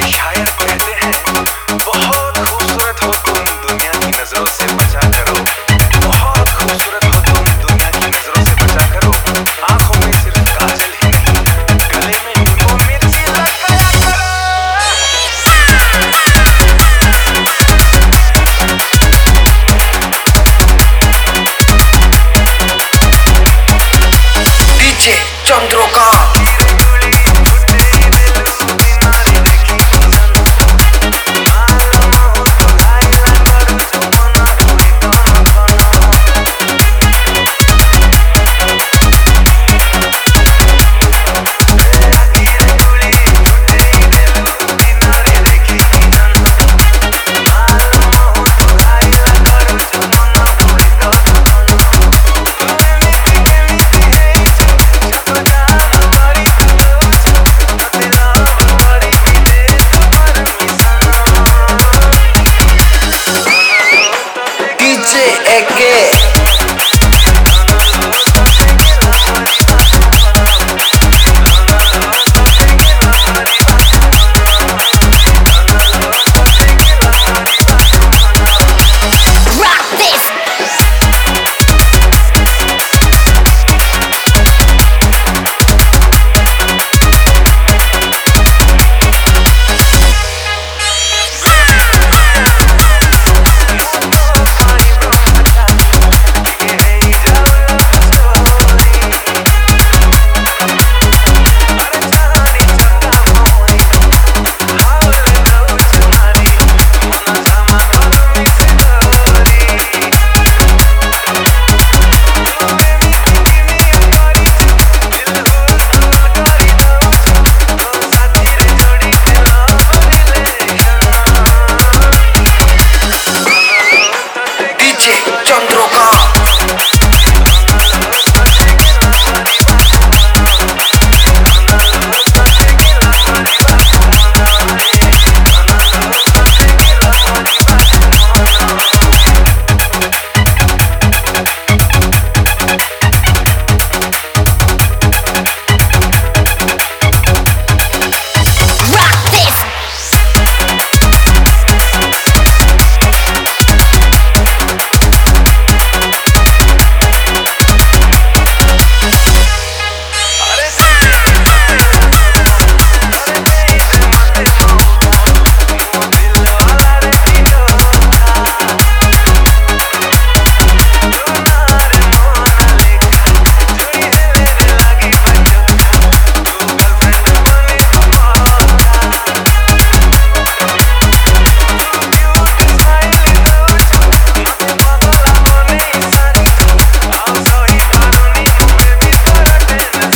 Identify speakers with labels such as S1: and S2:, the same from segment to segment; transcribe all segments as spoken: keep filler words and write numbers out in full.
S1: शायर कहते हैं बहुत खूबसूरत हो तुम दुनिया की नजरों से बचा करो, बहुत खूबसूरत हो तुम दुनिया की नजरों से बचा करो। आंखों में सिर्फ काजल ही नहीं, गले में नींबू मिर्ची लगाया करो।
S2: डीजे चंद्रकांत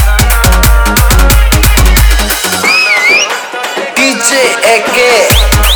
S2: डीजे एके